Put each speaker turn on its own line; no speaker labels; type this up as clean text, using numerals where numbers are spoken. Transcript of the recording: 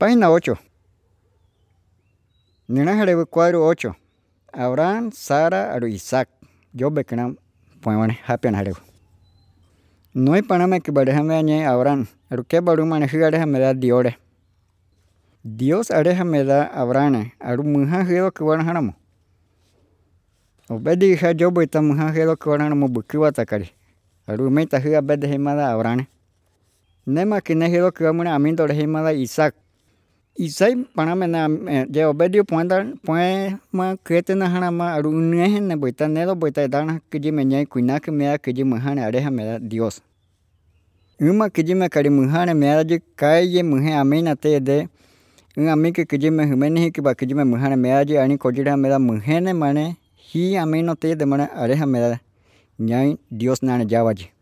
Página 8. Ninajarebu cuadro 8. Abraham, Sara, aru Isaac. Yo bekenam poemane hapian harebu. No hay paname que barejame añe Abraham. Aru que barumane higareja me da diore. Dios areja me da Abraham. Aru muja hido que van hanamo. Obedi hija yo boita muja hido que van hanamo bukiwa takari. Aru meita higa bede himada Abraham. Nema que nehido que vamuna amindo himada Isaac. Isaac paname na je obedio poema kete na hanama aru nejen ne boita nedo boita dana que je meñai kuinake mea que je mujane areja me da Dios. Uma que je me kari mujane mea je calle muje amina te de un amique que je me jumene que ba que je me mujane mea je ani kojira me da mujene mane hi amino te de mane areja me da ñai Dios nane jawaji.